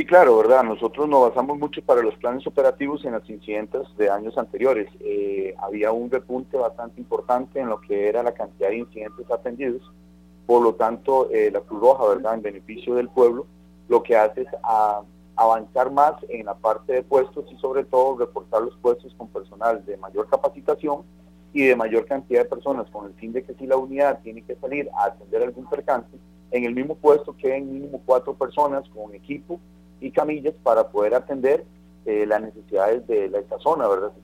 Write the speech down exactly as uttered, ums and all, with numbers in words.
claro, ¿verdad? Nosotros nos basamos mucho para los planes operativos en los incidentes de años anteriores. Eh, había un repunte bastante importante en lo que era la cantidad de incidentes atendidos. Por lo tanto, eh, la Cruz Roja, ¿verdad?, en beneficio del pueblo, lo que hace es a, avanzar más en la parte de puestos y sobre todo reportar los puestos con personal de mayor capacitación y de mayor cantidad de personas, con el fin de que si la unidad tiene que salir a atender algún percance, en el mismo puesto queden mínimo cuatro personas con equipo y camillas para poder atender eh, las necesidades de la, esta zona, ¿verdad?